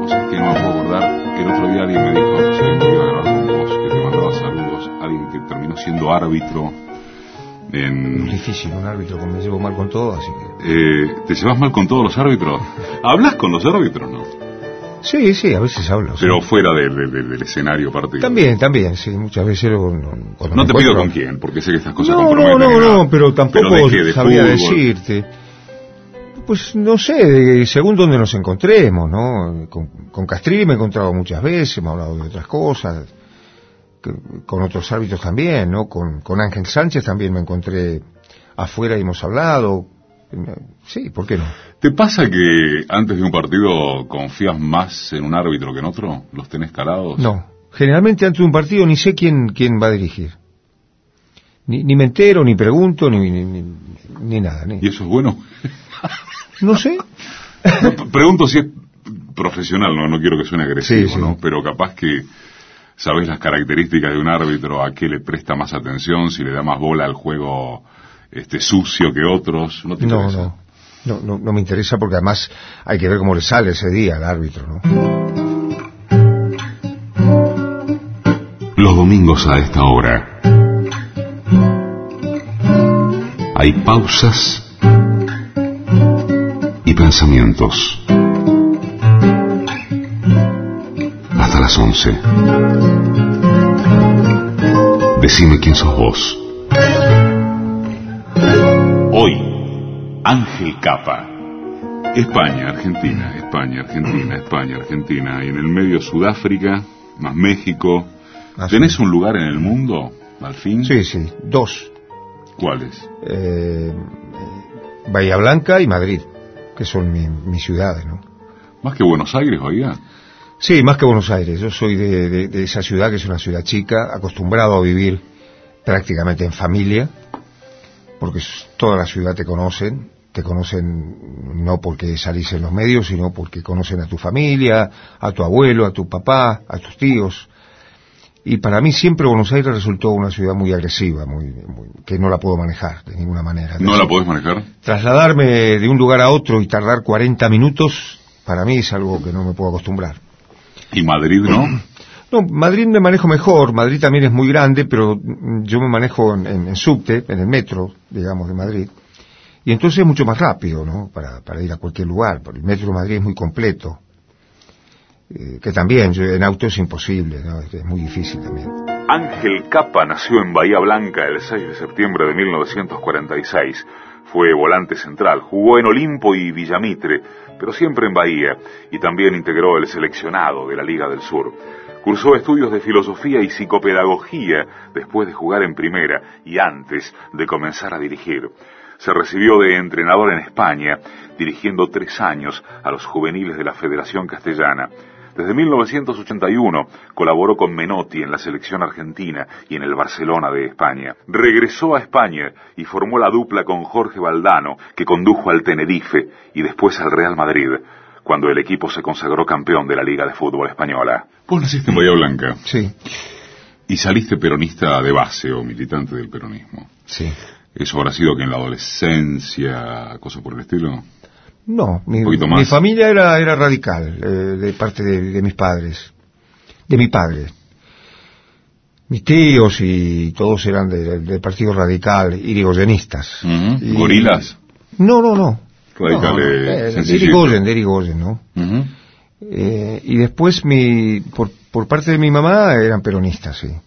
¿Sabes que no me puedo acordar? El otro día alguien me dijo, sé que iba a grabar con vos, que te mandaba saludos, alguien que terminó siendo árbitro en... Es difícil, un árbitro, como me llevo mal con todo, así que... ¿Te llevas mal con todos los árbitros? ¿Hablas con los árbitros, no? Sí, sí, a veces hablo. Pero sí. fuera del escenario partido. También, sí, muchas veces no te pido con quién, porque sé que estas cosas comprometen. No, pero tampoco de sabría fútbol. decirte. Pues no sé, según donde nos encontremos, ¿no? Con Castrilli me he encontrado muchas veces, hemos hablado de otras cosas, con otros árbitros también, ¿no? Con Ángel Sánchez también me encontré afuera y hemos hablado. Sí, ¿por qué no? ¿Te pasa que antes de un partido confías más en un árbitro que en otro? ¿Los tenés calados? No, generalmente antes de un partido ni sé quién va a dirigir. Ni me entero, ni pregunto, ni nada. ¿Y eso es bueno? No sé. No, pregunto si es profesional, no quiero que suene agresivo, sí. ¿no? Pero capaz que sabés las características de un árbitro, a qué le presta más atención, si le da más bola al juego sucio que otros. ¿No te interesa? No me interesa, porque además hay que ver cómo le sale ese día al árbitro, ¿no? Los domingos a esta hora hay pausas y pensamientos. Hasta las 11. Decime quién sos vos. Hoy, Ángel Capa. España, Argentina, y en el medio Sudáfrica, más México. ¿Tenés un lugar en el mundo, al fin? Sí, 2. ¿Cuáles? Bahía Blanca y Madrid, que son mis ciudades, ¿no? ¿Más que Buenos Aires, Bahía? Sí, más que Buenos Aires. Yo soy de esa ciudad, que es una ciudad chica, acostumbrado a vivir prácticamente en familia, porque toda la ciudad te conocen no porque salís en los medios, sino porque conocen a tu familia, a tu abuelo, a tu papá, a tus tíos. Y para mí siempre Buenos Aires resultó una ciudad muy agresiva, muy que no la puedo manejar de ninguna manera. ¿No la podés manejar? Trasladarme de un lugar a otro y tardar 40 minutos, para mí es algo que no me puedo acostumbrar. ¿Y Madrid no? No, Madrid me manejo mejor. Madrid también es muy grande, pero yo me manejo en subte, en el metro, digamos, de Madrid. Y entonces es mucho más rápido, ¿no? Para ir a cualquier lugar. Porque el metro de Madrid es muy completo. Que también, en auto es imposible, ¿no? Es muy difícil también. Ángel Capa nació en Bahía Blanca el 6 de septiembre de 1946. Fue volante central, jugó en Olimpo y Villamitre, pero siempre en Bahía, y también integró el seleccionado de la Liga del Sur. Cursó estudios de filosofía y psicopedagogía después de jugar en primera y antes de comenzar a dirigir. Se recibió de entrenador en España, dirigiendo 3 años a los juveniles de la Federación Castellana. Desde 1981 colaboró con Menotti en la selección argentina y en el Barcelona de España. Regresó a España y formó la dupla con Jorge Valdano, que condujo al Tenerife y después al Real Madrid, cuando el equipo se consagró campeón de la Liga de Fútbol Española. Vos naciste en Bahía Blanca. Sí. Y saliste peronista de base o militante del peronismo. Sí. ¿Eso habrá sido que en la adolescencia, cosas por el estilo? No, mi familia era radical, de parte de mis padres, de mi padre. Mis tíos y todos eran del Partido Radical, irigoyenistas. ¿Gorilas? No. Radicales, de Irigoyen, ¿no? Y después por parte de mi mamá eran peronistas, sí.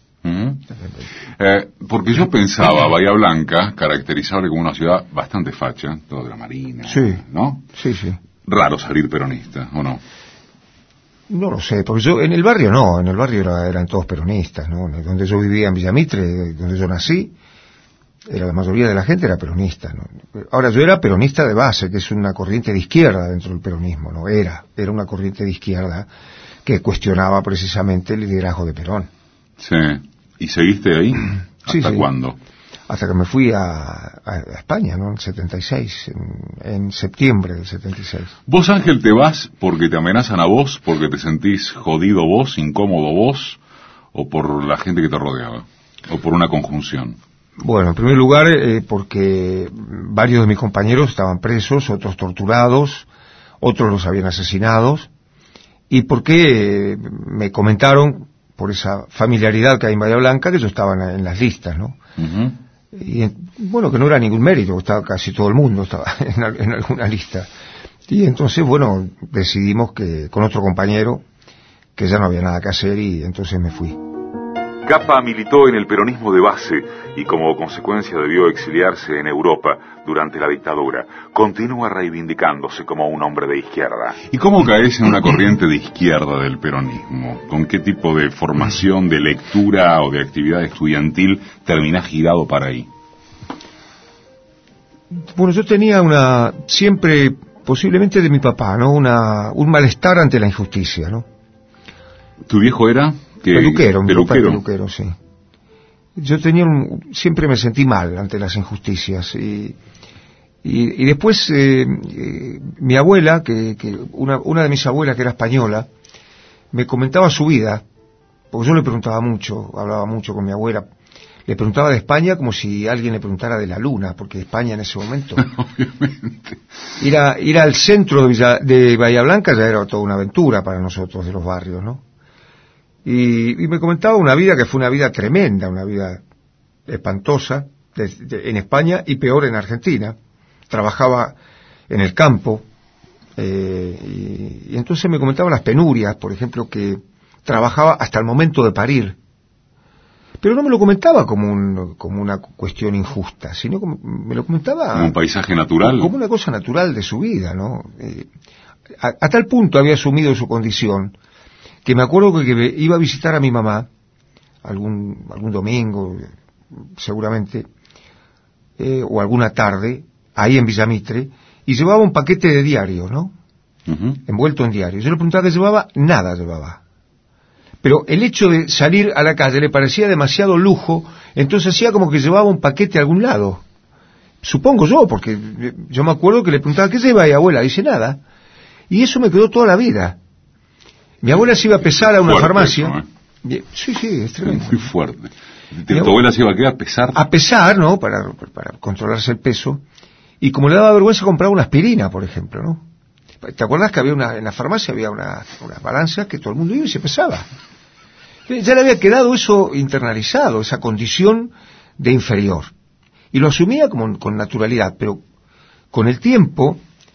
Porque yo pensaba Bahía Blanca caracterizable como una ciudad bastante facha, todo de la Marina, sí, ¿no? Sí. Raro salir peronista, ¿o no? No lo sé, porque yo en el barrio eran todos peronistas, ¿no? Donde yo vivía en Villamitre, donde yo nací, la mayoría de la gente era peronista, ¿no? Ahora, yo era peronista de base, que es una corriente de izquierda dentro del peronismo, ¿no? Era una corriente de izquierda que cuestionaba precisamente el liderazgo de Perón. Sí. ¿Y seguiste ahí? ¿Hasta cuándo? Hasta que me fui a España, ¿no? En el 76, en septiembre del 76. ¿Vos, Ángel, te vas porque te amenazan a vos, porque te sentís jodido vos, incómodo vos, o por la gente que te rodeaba? ¿O por una conjunción? Bueno, en primer lugar, porque varios de mis compañeros estaban presos, otros torturados, otros los habían asesinado, y porque me comentaron, por esa familiaridad que hay en Bahía Blanca, que yo estaba en las listas, ¿no? Uh-huh. Y bueno, que no era ningún mérito, estaba casi todo el mundo estaba en alguna lista. Y entonces, bueno, decidimos que con otro compañero que ya no había nada que hacer, y entonces me fui. Capa militó en el peronismo de base y como consecuencia debió exiliarse en Europa durante la dictadura. Continúa reivindicándose como un hombre de izquierda. ¿Y cómo caes en una corriente de izquierda del peronismo? ¿Con qué tipo de formación, de lectura o de actividad estudiantil terminás girado para ahí? Bueno, yo tenía siempre, posiblemente de mi papá, ¿no? Un malestar ante la injusticia, ¿no? ¿Tu viejo era? Peluquero, mi papá era peluquero, sí. Yo siempre me sentí mal ante las injusticias, y después mi abuela, una de mis abuelas, que era española, me comentaba su vida, porque yo le preguntaba mucho, hablaba mucho con mi abuela, le preguntaba de España como si alguien le preguntara de la luna, porque España en ese momento, obviamente, ir al centro de Bahía Blanca ya era toda una aventura para nosotros de los barrios, ¿no? Y me comentaba una vida que fue una vida tremenda, una vida espantosa en España, y peor en Argentina. Trabajaba en el campo, y entonces me comentaba las penurias, por ejemplo, que trabajaba hasta el momento de parir. Pero no me lo comentaba como una cuestión injusta, sino me lo comentaba como un paisaje natural, como una cosa natural de su vida, ¿no? A tal punto había asumido su condición que me acuerdo que iba a visitar a mi mamá algún domingo, seguramente, o alguna tarde, ahí en Villamitre, y llevaba un paquete de diarios, ¿no? Uh-huh. Envuelto en diarios. Yo le preguntaba qué llevaba, nada llevaba. Pero el hecho de salir a la calle le parecía demasiado lujo, entonces hacía como que llevaba un paquete a algún lado. Supongo yo, porque yo me acuerdo que le preguntaba, ¿qué lleva ahí, abuela? Dice, nada. Y eso me quedó toda la vida. Mi abuela se iba a pesar a una farmacia. Eso, Sí, es tremendo. Muy fuerte. ¿Tu abuela se iba a qué? ¿A pesar? A pesar, ¿no? Para controlarse el peso. Y como le daba vergüenza comprar una aspirina, por ejemplo, ¿no? ¿Te acuerdas que en la farmacia había unas balanzas que todo el mundo iba y se pesaba? Ya le había quedado eso internalizado, esa condición de inferior. Y lo asumía con naturalidad, pero con el tiempo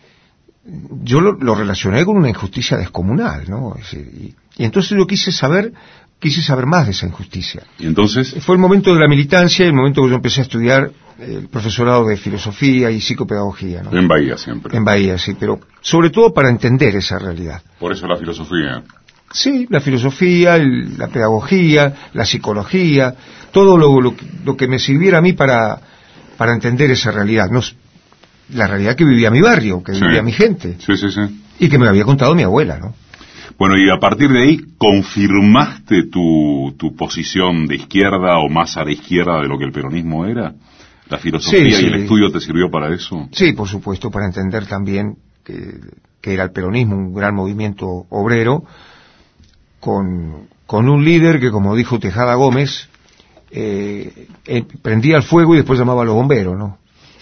yo lo relacioné con una injusticia descomunal, ¿no? Y entonces yo quise saber más de esa injusticia. ¿Y entonces? Fue el momento de la militancia, el momento que yo empecé a estudiar el profesorado de filosofía y psicopedagogía, ¿no? En Bahía siempre. En Bahía, sí, pero sobre todo para entender esa realidad. Por eso la filosofía. Sí, la filosofía, la pedagogía, la psicología, todo lo que me sirviera a mí para entender esa realidad, ¿no? La realidad que vivía mi barrio, que vivía mi gente. Sí. Y que me había contado mi abuela, ¿no? Bueno, y a partir de ahí, ¿confirmaste tu posición de izquierda o más a la izquierda de lo que el peronismo era? ¿La filosofía y el estudio te sirvió para eso? Sí, por supuesto, para entender también que era el peronismo un gran movimiento obrero, con un líder que, como dijo Tejada Gómez, prendía el fuego y después llamaba a los bomberos, ¿no?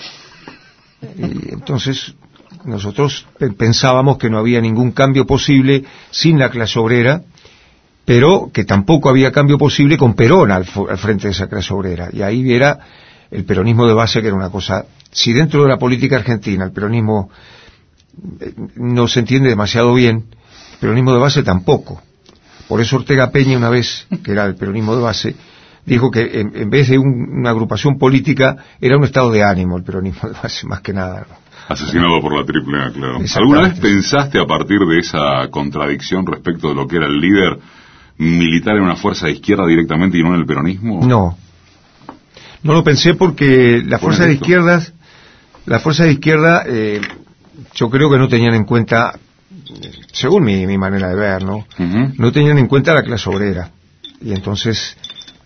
Y entonces nosotros pensábamos que no había ningún cambio posible sin la clase obrera, pero que tampoco había cambio posible con Perón al frente de esa clase obrera. Y ahí era el peronismo de base, que era una cosa... Si dentro de la política argentina el peronismo no se entiende demasiado bien, el peronismo de base tampoco. Por eso Ortega Peña, una vez, que era el peronismo de base, dijo que en vez de una agrupación política, era un estado de ánimo el peronismo de base, más que nada, ¿no? Asesinado por la Triple A, claro. ¿Alguna vez pensaste, a partir de esa contradicción respecto de lo que era el líder, militar en una fuerza de izquierda directamente y no en el peronismo? No lo pensé, porque las fuerzas de izquierda, yo creo que no tenían en cuenta, según mi manera de ver, ¿no? Uh-huh. No tenían en cuenta la clase obrera. Y entonces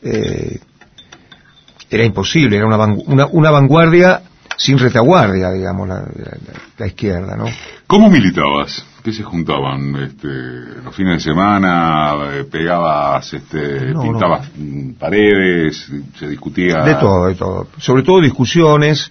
era imposible, era una vanguardia sin retaguardia, digamos, la izquierda, ¿no? ¿Cómo militabas? ¿Qué se juntaban? ¿Los fines de semana? ¿Pegabas, pintabas paredes? ¿Se discutía? De todo. Sobre todo discusiones,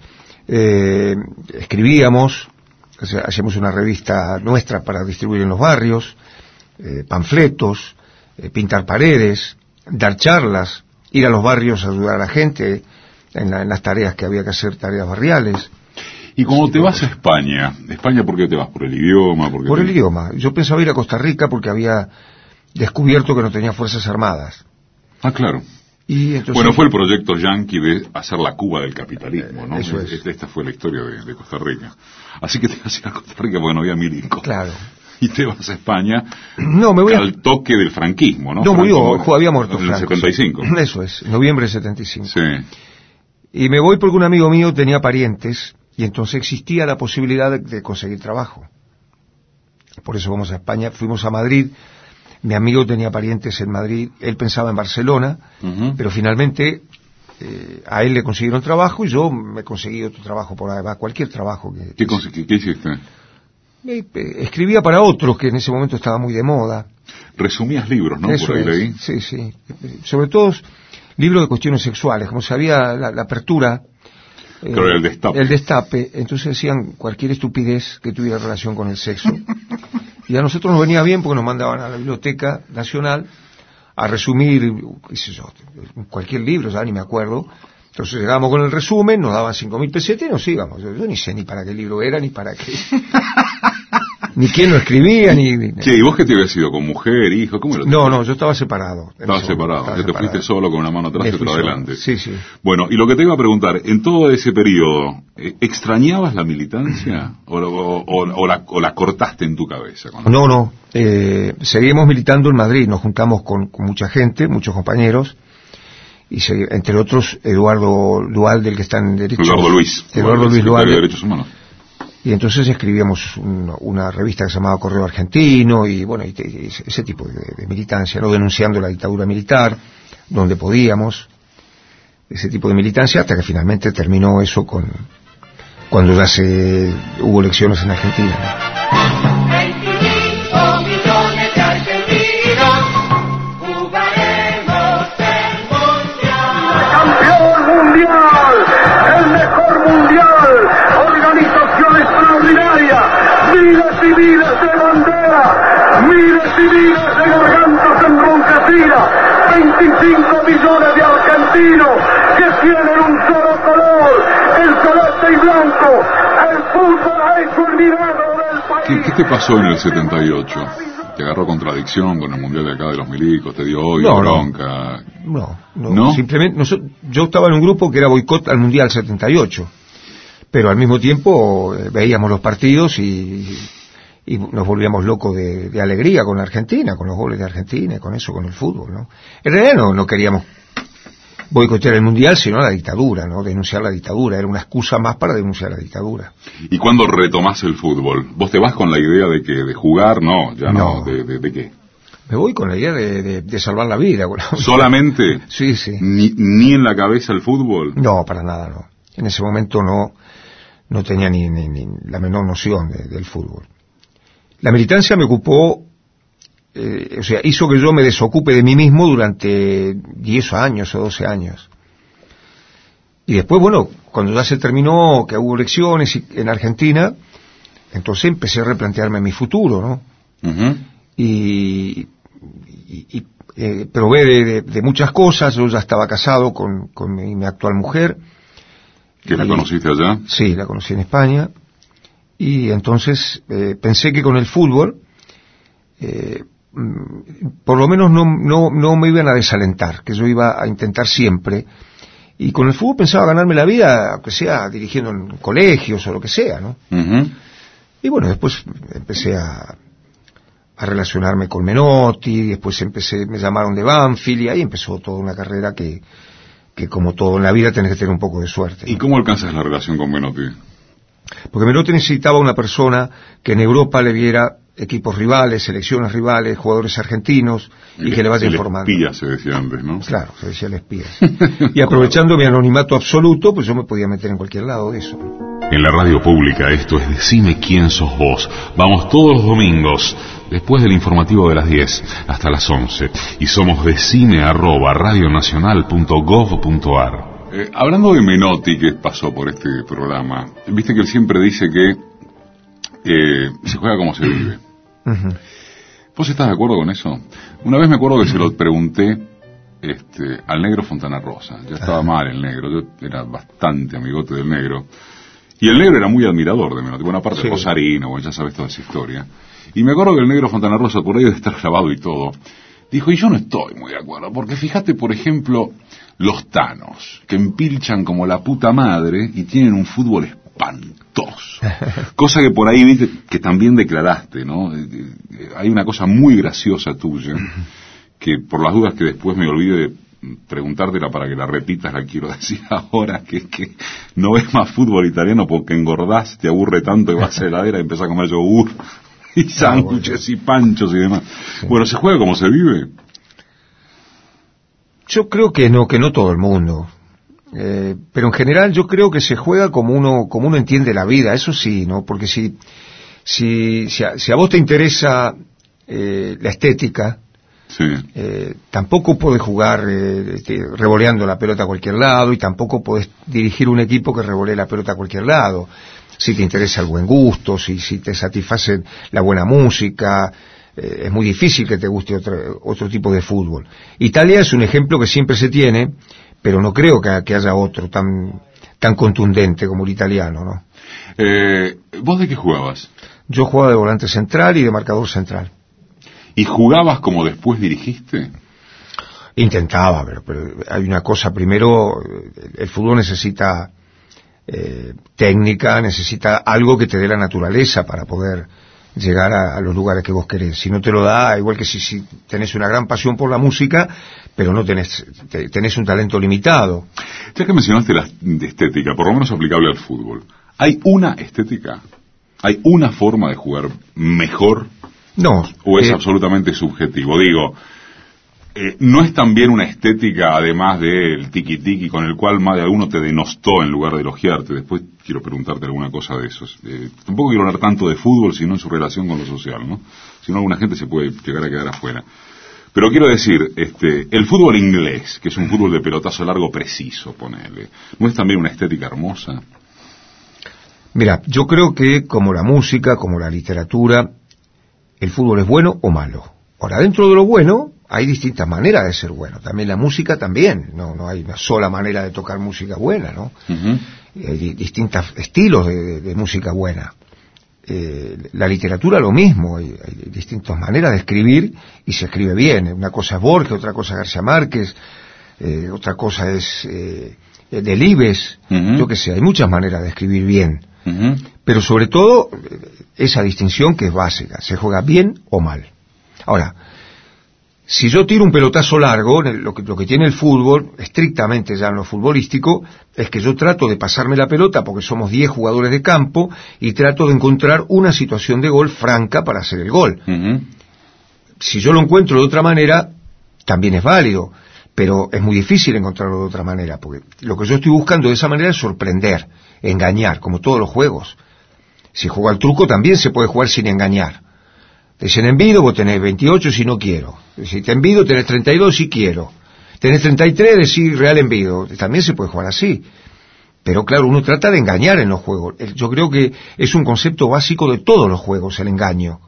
escribíamos, hacíamos una revista nuestra para distribuir en los barrios, panfletos, pintar paredes, dar charlas, ir a los barrios a ayudar a la gente en las tareas que había que hacer, tareas barriales. Y cuando te vas a España, ¿por qué te vas? ¿Por el idioma? Por el idioma. Yo pensaba ir a Costa Rica porque había descubierto que no tenía fuerzas armadas. Ah, claro. Y entonces, bueno, fue el proyecto yanqui de hacer la Cuba del capitalismo, ¿no? Eso es. Esta fue la historia de Costa Rica. Así que te vas a ir a Costa Rica porque no había milicos. Claro. Y te vas a España me al toque del franquismo, ¿no? No murió, había muerto en el Franco. 75. Eso es, noviembre de 75. Sí. Y me voy porque un amigo mío tenía parientes y entonces existía la posibilidad de conseguir trabajo. Por eso vamos a España, fuimos a Madrid. Mi amigo tenía parientes en Madrid, él pensaba en Barcelona, pero finalmente a él le consiguieron trabajo y yo me conseguí otro trabajo por ahí, cualquier trabajo. ¿Qué hiciste? Escribía para otros que en ese momento estaba muy de moda. Resumías libros, ¿no? Eso por ahí es, leí. sí. Sobre todo libros de cuestiones sexuales, como sabía la apertura. Claro, el destape. El destape, entonces decían cualquier estupidez que tuviera relación con el sexo. Y a nosotros nos venía bien porque nos mandaban a la Biblioteca Nacional a resumir, qué sé yo, cualquier libro, ya ni me acuerdo. Entonces llegábamos con el resumen, nos daban 5.000 pesetas y nos íbamos. Yo ni sé ni para qué libro era, ni para qué. Ni quién lo escribía, ni... Che, ¿y vos qué te habías ido? ¿Con mujer, hijo? ¿Cómo lo No, yo estaba separado. Estabas separado. Te fuiste solo con una mano atrás y otra adelante. Sí. Bueno, y lo que te iba a preguntar, en todo ese periodo, ¿extrañabas la militancia? ¿O la cortaste en tu cabeza? No. Seguimos militando en Madrid. Nos juntamos con mucha gente, muchos compañeros. Y entre otros, Eduardo Duhalde, el que está en Derechos... Eduardo Luis Duhalde. De Derechos Humanos. Y entonces escribíamos una revista que se llamaba Correo Argentino y bueno, y ese tipo de militancia, no denunciando la dictadura militar, donde podíamos, ese tipo de militancia, hasta que finalmente terminó eso cuando ya hubo elecciones en Argentina. 25 millones de argentinos jugaremos el mundial. ¡Campeón mundial! ¡El mejor mundial! ¡Organización extraordinaria! ¡Miles y miles de banderas! ¡Miles y miles de gargantas embronquecidas! 25 millones de argentinos que tienen un solo color, el celeste y blanco. El fútbol ha hecho el milagro del país. ¿Qué te pasó en el 78? ¿Te agarró contradicción con el mundial de acá de los milicos? ¿Te dio odio, bronca? No. Simplemente, yo estaba en un grupo que era boicot al mundial 78, pero al mismo tiempo veíamos los partidos y nos volvíamos locos de alegría con la Argentina, con los goles de Argentina y con eso, con el fútbol, ¿no? En realidad no queríamos boicotear el mundial, sino la dictadura, ¿no? Denunciar la dictadura, era una excusa más para denunciar la dictadura. ¿Y cuándo retomás el fútbol? ¿Vos te vas con la idea de jugar? No, ya no. ¿De qué? Me voy con la idea de salvar la vida. Bueno. ¿Solamente? Sí. ¿Ni en la cabeza el fútbol? No, para nada, no. En ese momento no tenía ni la menor noción del fútbol. La militancia me ocupó, hizo que yo me desocupe de mí mismo durante 10 años o 12 años. Y después, bueno, cuando ya se terminó, que hubo elecciones en Argentina, entonces empecé a replantearme mi futuro, ¿no? Uh-huh. Y probé de muchas cosas. Yo ya estaba casado con mi actual mujer. ¿Que la conociste allá? Sí, la conocí en España. Y entonces pensé que con el fútbol por lo menos no me iban a desalentar, que yo iba a intentar siempre. Y con el fútbol pensaba ganarme la vida, aunque sea dirigiendo en colegios o lo que sea, ¿no? Uh-huh. Y bueno, después empecé a relacionarme con Menotti, después me llamaron de Banfield y ahí empezó toda una carrera que como todo en la vida tenés que tener un poco de suerte, ¿no? ¿Y cómo alcanzas la relación con Menotti? Porque Menotti necesitaba una persona que en Europa le viera equipos rivales, selecciones rivales, jugadores argentinos y que le vaya informando. El espía se decía antes, ¿no? Claro, se decía el espía. Y aprovechando mi anonimato absoluto, pues yo me podía meter en cualquier lado de eso. En la radio pública esto es Decime quién sos vos. Vamos todos los domingos, después del informativo de las 10 hasta las 11. Y somos decime@radionacional.gov.ar. Hablando de Menotti, que pasó por este programa, viste que él siempre dice que se juega como se vive. Uh-huh. ¿Vos estás de acuerdo con eso? Una vez me acuerdo que se lo pregunté me acuerdo que se lo pregunté al negro Fontana Rosa. Ya estaba mal el negro, yo era bastante amigote del negro. Y el negro era muy admirador de Menotti. Bueno, aparte de Rosarino, bueno, ya sabes toda esa historia. Y me acuerdo que el negro Fontana Rosa, por ahí de estar grabado y todo, dijo, y yo no estoy muy de acuerdo, porque fíjate, por ejemplo, los Thanos, que empilchan como la puta madre y tienen un fútbol espantoso. Cosa que por ahí, viste, que también declaraste, ¿no? Hay una cosa muy graciosa tuya, que por las dudas que después me olvide de preguntártela para que la repitas, la quiero decir ahora, que es que no ves más fútbol italiano porque engordás, te aburre tanto que vas a la heladera y empezás a comer yogur y sándwiches y panchos y demás. Sí. Bueno, ¿se juega como se vive? Yo creo que no todo el mundo. Pero en general yo creo que se juega como uno entiende la vida, eso sí, ¿no? Porque si a vos te interesa la estética, sí. Tampoco podés jugar revoleando la pelota a cualquier lado, y tampoco podés dirigir un equipo que revolee la pelota a cualquier lado. Si te interesa el buen gusto, si te satisface la buena música, es muy difícil que te guste otro tipo de fútbol. Italia es un ejemplo que siempre se tiene, pero no creo que haya otro tan contundente como el italiano, ¿no? ¿Vos de qué jugabas? Yo jugaba de volante central y de marcador central. ¿Y jugabas como después dirigiste? Intentaba, pero hay una cosa. Primero, el fútbol necesita técnica, necesita algo que te dé la naturaleza para poder llegar a los lugares que vos querés. Si no te lo da, igual que si tenés una gran pasión por la música, pero no tenés un talento limitado. Ya que mencionaste la estética, por lo menos aplicable al fútbol, ¿hay una estética? ¿Hay una forma de jugar mejor? No. ¿O es absolutamente subjetivo? Digo, ¿no es también una estética, además del tiki-tiki, con el cual más de alguno te denostó en lugar de elogiarte? Después quiero preguntarte alguna cosa de esos. Tampoco quiero hablar tanto de fútbol, sino en su relación con lo social, ¿no? Si no, alguna gente se puede llegar a quedar afuera. Pero quiero decir, el fútbol inglés, que es un fútbol de pelotazo largo preciso, ponele, ¿no es también una estética hermosa? Mira, yo creo que como la música, como la literatura, el fútbol es bueno o malo. Ahora, dentro de lo bueno, hay distintas maneras de ser bueno. También la música también. No hay una sola manera de tocar música buena, ¿no? Uh-huh. Hay distintos estilos de música buena. La literatura lo mismo. Hay distintas maneras de escribir y se escribe bien. Una cosa es Borges, otra cosa es García Márquez, otra cosa es Delibes. Uh-huh. Yo qué sé, hay muchas maneras de escribir bien. Uh-huh. Pero sobre todo, esa distinción que es básica. Se juega bien o mal. Ahora, si yo tiro un pelotazo largo, lo que tiene el fútbol, estrictamente ya en lo futbolístico, es que yo trato de pasarme la pelota porque somos 10 jugadores de campo y trato de encontrar una situación de gol franca para hacer el gol. Uh-huh. Si yo lo encuentro de otra manera, también es válido, pero es muy difícil encontrarlo de otra manera, porque lo que yo estoy buscando de esa manera es sorprender, engañar, como todos los juegos. Si juego al truco también se puede jugar sin engañar. Te dicen envido, vos tenés 28 si no quiero. Si te envido, tenés 32 si quiero. Tenés 33, decís real envido. También se puede jugar así. Pero claro, uno trata de engañar en los juegos. Yo creo que es un concepto básico de todos los juegos, el engaño.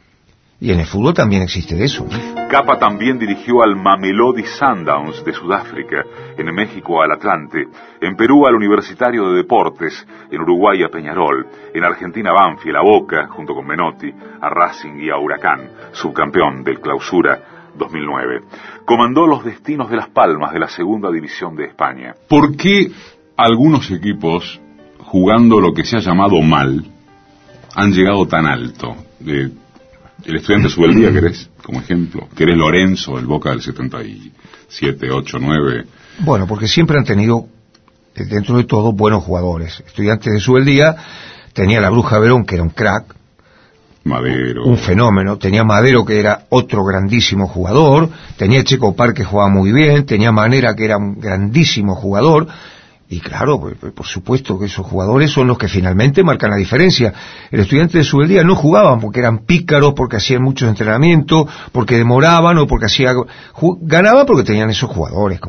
Y en el fútbol también existe eso, ¿no? Capa también dirigió al Mamelodi Sundowns de Sudáfrica, en México al Atlante, en Perú al Universitario de Deportes, en Uruguay a Peñarol, en Argentina a Banfield, a Boca, junto con Menotti, a Racing y a Huracán, subcampeón del Clausura 2009. Comandó los destinos de Las Palmas de la Segunda División de España. ¿Por qué algunos equipos, jugando lo que se ha llamado mal, han llegado tan alto? El Estudiante Subeldía, ¿querés? Como ejemplo. ¿Querés Lorenzo, el Boca del 77, 8, 9? Bueno, porque siempre han tenido, dentro de todo, buenos jugadores. Estudiantes de Subeldía tenía la Bruja Verón, que era un crack. Madero. Un fenómeno. Tenía Madero, que era otro grandísimo jugador. Tenía Checo Par, que jugaba muy bien. Tenía Manera, que era un grandísimo jugador. Y claro, por supuesto que esos jugadores son los que finalmente marcan la diferencia. El Estudiante de Subeldía no jugaban porque eran pícaros, porque hacían muchos entrenamientos, porque demoraban o porque ganaban porque tenían esos jugadores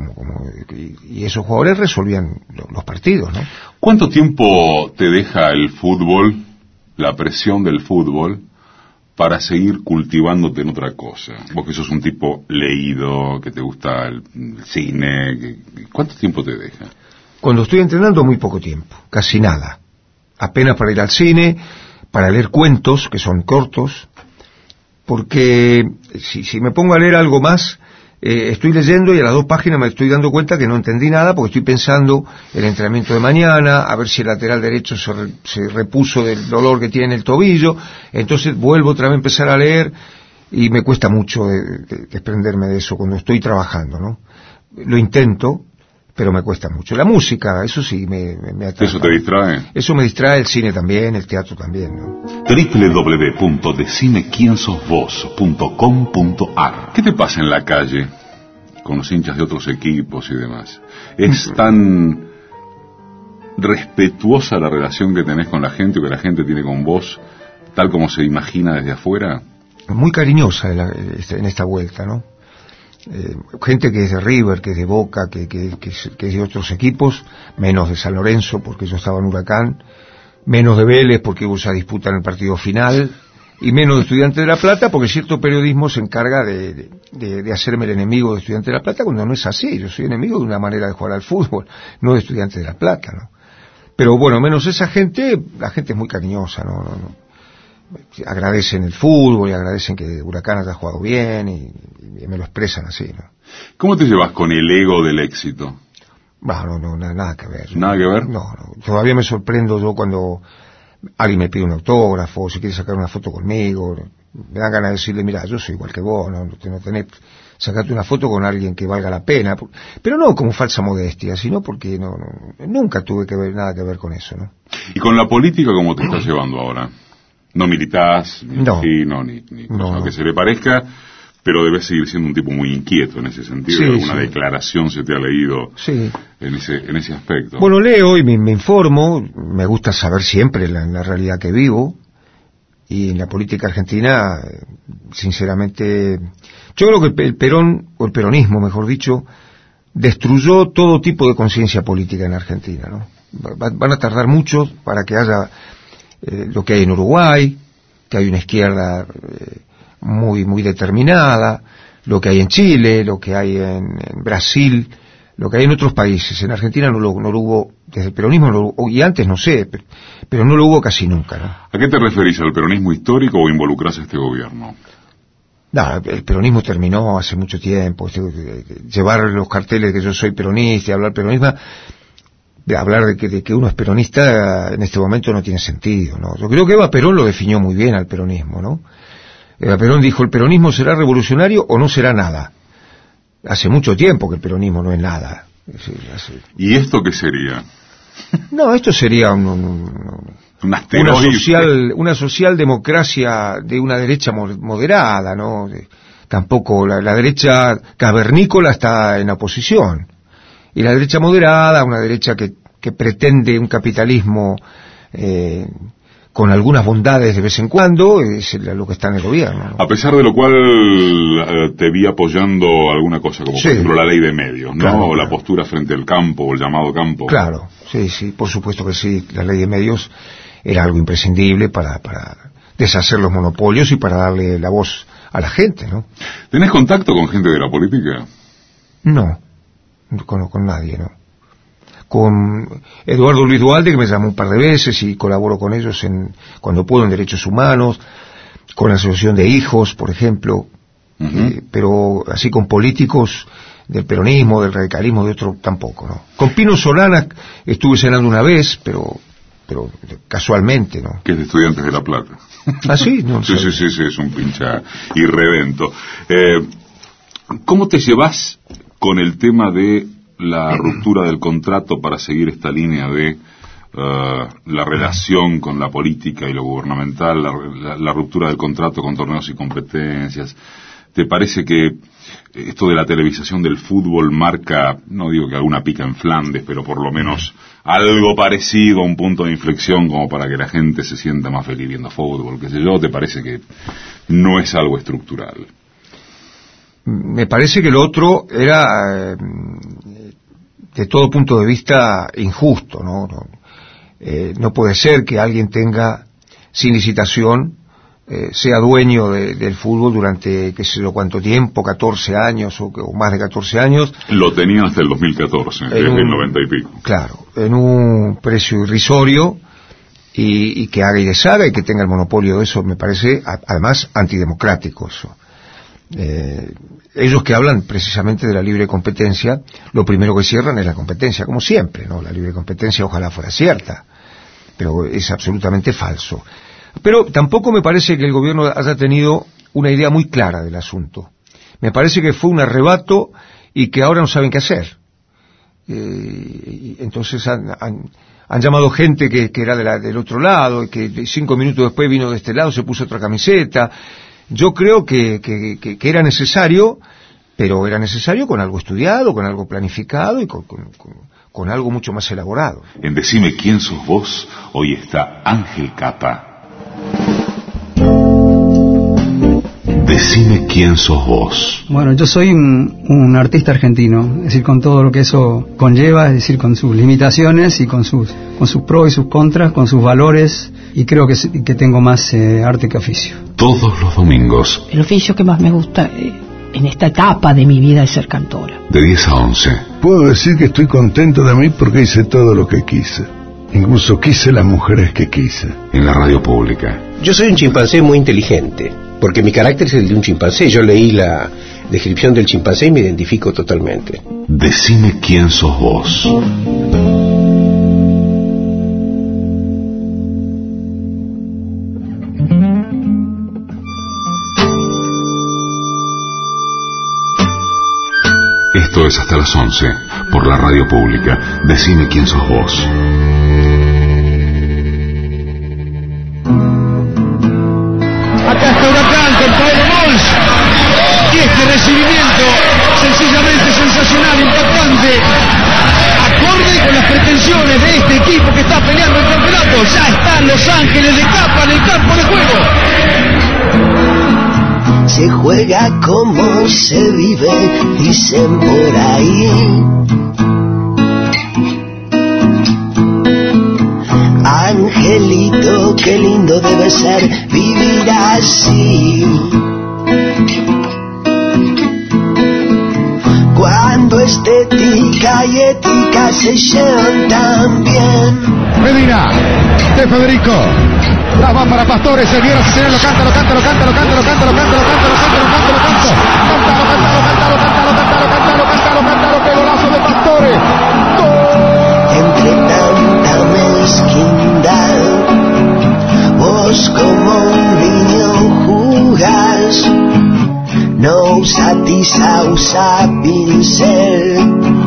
y esos jugadores resolvían los partidos, ¿no? ¿Cuánto tiempo te deja el fútbol, la presión del fútbol, para seguir cultivándote en otra cosa? Vos que sos un tipo leído, que te gusta el cine, ¿cuánto tiempo te deja? Cuando estoy entrenando, muy poco tiempo, casi nada. Apenas para ir al cine, para leer cuentos, que son cortos, porque si me pongo a leer algo más, estoy leyendo y a las 2 páginas me estoy dando cuenta que no entendí nada, porque estoy pensando el entrenamiento de mañana, a ver si el lateral derecho se repuso del dolor que tiene en el tobillo, entonces vuelvo otra vez a empezar a leer, y me cuesta mucho desprenderme de eso cuando estoy trabajando, ¿no? Lo intento, pero me cuesta mucho. La música, eso sí, me atrapa. ¿Eso te distrae? Eso me distrae, el cine también, el teatro también, ¿no? www.decimequiensosvos.com.ar. ¿Qué te pasa en la calle con los hinchas de otros equipos y demás? ¿Es tan respetuosa la relación que tenés con la gente o que la gente tiene con vos, tal como se imagina desde afuera? Muy cariñosa en esta vuelta, ¿no? Gente que es de River, que es de Boca, que es de otros equipos, menos de San Lorenzo porque yo estaba en Huracán, menos de Vélez porque hubo esa disputa en el partido final, y menos de Estudiantes de La Plata porque cierto periodismo se encarga de hacerme el enemigo de Estudiantes de La Plata, cuando no es así. Yo soy enemigo de una manera de jugar al fútbol, no de Estudiantes de La Plata, ¿no? Pero bueno, menos esa gente, la gente es muy cariñosa, ¿no? Agradecen el fútbol y agradecen que Huracán haya jugado bien y me lo expresan así, ¿no? ¿Cómo te llevas con el ego del éxito? No, nada que ver. ¿Nada que ver? No, todavía me sorprendo yo cuando alguien me pide un autógrafo, si quiere sacar una foto conmigo, me dan ganas de decirle, mira, yo soy igual que vos, no tenés, sacarte una foto con alguien que valga la pena, pero no como falsa modestia, sino porque nunca tuve nada que ver con eso, ¿no? ¿Y con la política cómo te estás llevando ahora? No militás, ni cosa que se le parezca, pero debes seguir siendo un tipo muy inquieto en ese sentido. Sí, ¿alguna declaración se te ha leído en ese aspecto? Bueno, leo y me informo, me gusta saber siempre la realidad que vivo, y en la política argentina, sinceramente, yo creo que el Perón, o el peronismo, mejor dicho, destruyó todo tipo de conciencia política en Argentina, ¿no? Van a tardar mucho para que haya lo que hay en Uruguay, que hay una izquierda muy determinada, lo que hay en Chile, lo que hay en Brasil, lo que hay en otros países. En Argentina no lo hubo, desde el peronismo, y antes no sé, pero no lo hubo casi nunca, ¿no? ¿A qué te referís? ¿Al peronismo histórico o involucrás a este gobierno? No, el peronismo terminó hace mucho tiempo. Llevar los carteles de que yo soy peronista y hablar peronismo, hablar de que uno es peronista en este momento no tiene sentido, ¿no? Yo creo que Eva Perón lo definió muy bien al peronismo, ¿no? Eva Perón dijo, el peronismo será revolucionario o no será nada. Hace mucho tiempo que el peronismo no es nada. ¿Y esto qué sería? No, esto sería una socialdemocracia de una derecha moderada, ¿no? Tampoco la derecha cavernícola está en oposición. Y la derecha moderada, una derecha que pretende un capitalismo con algunas bondades de vez en cuando, es lo que está en el gobierno, ¿no? A pesar de lo cual te vi apoyando alguna cosa, como por ejemplo la ley de medios, ¿no? Claro, o la postura frente al campo, o el llamado campo. Claro, sí, por supuesto que sí. La ley de medios era algo imprescindible para deshacer los monopolios y para darle la voz a la gente, ¿no? ¿Tenés contacto con gente de la política? No conozco a nadie, ¿no? Con Eduardo Luis Duhalde, que me llamó un par de veces y colaboro con ellos cuando puedo en derechos humanos, con la asociación de hijos, por ejemplo, pero así con políticos del peronismo, del radicalismo, de otro tampoco, ¿no? Con Pino Solana estuve cenando una vez, pero casualmente, ¿no? Que es de Estudiantes de La Plata. ¿Ah, sí? No, sí, es un pincha irredento. ¿Cómo te llevas con el tema de la ruptura del contrato para seguir esta línea de la relación con la política y lo gubernamental, la ruptura del contrato con torneos y competencias? ¿Te parece que esto de la televisación del fútbol marca, no digo que alguna pica en Flandes, pero por lo menos algo parecido a un punto de inflexión como para que la gente se sienta más feliz viendo fútbol, qué sé yo? ¿Te parece que no es algo estructural? Me parece que lo otro era de todo punto de vista injusto, ¿no? No puede ser que alguien tenga sin licitación sea dueño del fútbol durante qué sé yo cuánto tiempo, 14 años o más de 14 años. Lo tenía hasta el 2014, desde el 90 y pico. Claro, en un precio irrisorio y que haga y deshaga y que tenga el monopolio de eso, me parece además antidemocrático eso. Ellos que hablan precisamente de la libre competencia, lo primero que cierran es la competencia, como siempre, ¿no? La libre competencia ojalá fuera cierta, pero es absolutamente falso. Pero tampoco me parece que el gobierno haya tenido una idea muy clara del asunto. Me parece que fue un arrebato y que ahora no saben qué hacer. Entonces han llamado gente que era del otro lado, y que 5 minutos después vino de este lado, se puso otra camiseta. Yo creo que era necesario, pero era necesario con algo estudiado, con algo planificado y con algo mucho más elaborado. En Decime quién sos vos, hoy está Ángel Capa. Decime quién sos vos. Bueno, yo soy un artista argentino, es decir, con todo lo que eso conlleva, es decir, con sus limitaciones y con sus pros y sus contras, con sus valores, y creo que tengo más arte que oficio. Todos los domingos. El oficio que más me gusta en esta etapa de mi vida es ser cantora. De 10 a 11. Puedo decir que estoy contento de mí porque hice todo lo que quise. Incluso quise las mujeres que quise. En la radio pública. Yo soy un chimpancé muy inteligente, porque mi carácter es el de un chimpancé. Yo leí la descripción del chimpancé y me identifico totalmente. Decime quién sos vos. Esto es hasta las 11, por la radio pública. Decime quién sos vos. Acá está Huracán con Paolo Mons. Y este recibimiento sencillamente sensacional, impactante, acorde con las pretensiones de este equipo que está peleando el campeonato. Ya están Los Ángeles de Capa en el campo de juego. Se juega como se vive, dicen por ahí. Angelito, qué lindo debe ser vivir así. Cuando estética y ética se llevan tan bien. Medina, de Federico. La va para Pastores, se viene, se lo canta, qué golazo de Pastores. Entre tanta mezquindad, vos como un niño jugás, no usa tiza, usa pincel,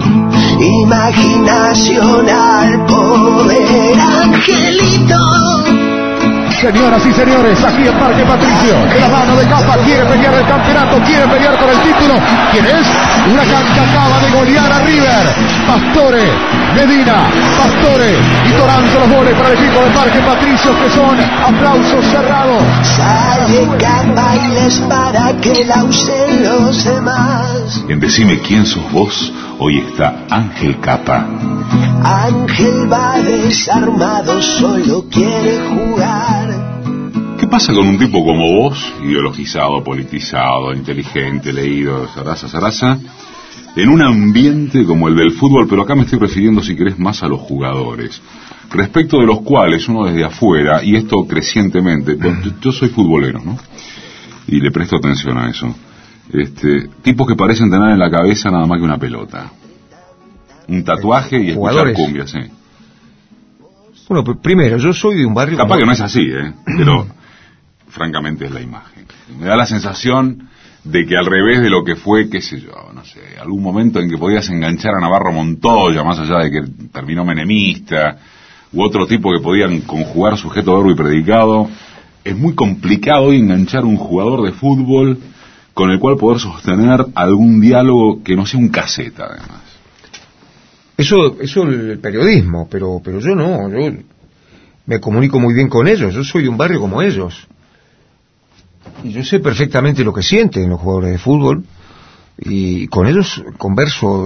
imaginación al poder, Angelito. Señoras y señores, aquí en Parque Patricio, de la mano de Capa, quiere pelear el campeonato, quiere pelear por el título. ¿Quién es? Huracán que acaba de golear a River. Pastore, Medina, Pastore y Toranzo los goles para el equipo de Parque Patricio, que son aplausos cerrados. Sale Capa y les para que la usen los demás. En Decime quién sos vos, hoy está Ángel Capa. Ángel va desarmado, solo quiere jugar. ¿Qué pasa con un tipo como vos, ideologizado, politizado, inteligente, leído, zaraza, en un ambiente como el del fútbol? Pero acá me estoy refiriendo, si querés, más a los jugadores, respecto de los cuales uno desde afuera, y esto crecientemente, yo soy futbolero, ¿no? Y le presto atención a eso. Tipos que parecen tener en la cabeza nada más que una pelota, un tatuaje y escuchar cumbia, sí. Bueno, primero, yo soy de un barrio... Capaz que no es así, pero francamente es la imagen. Me da la sensación de que al revés de lo que fue, qué sé yo, no sé, algún momento en que podías enganchar a Navarro Montoya, más allá de que terminó menemista, u otro tipo que podían conjugar sujeto, verbo y predicado, es muy complicado hoy enganchar un jugador de fútbol con el cual poder sostener algún diálogo que no sea un caseta, además. Eso el periodismo, pero yo no, yo me comunico muy bien con ellos, yo soy de un barrio como ellos. Y yo sé perfectamente lo que sienten los jugadores de fútbol, y con ellos converso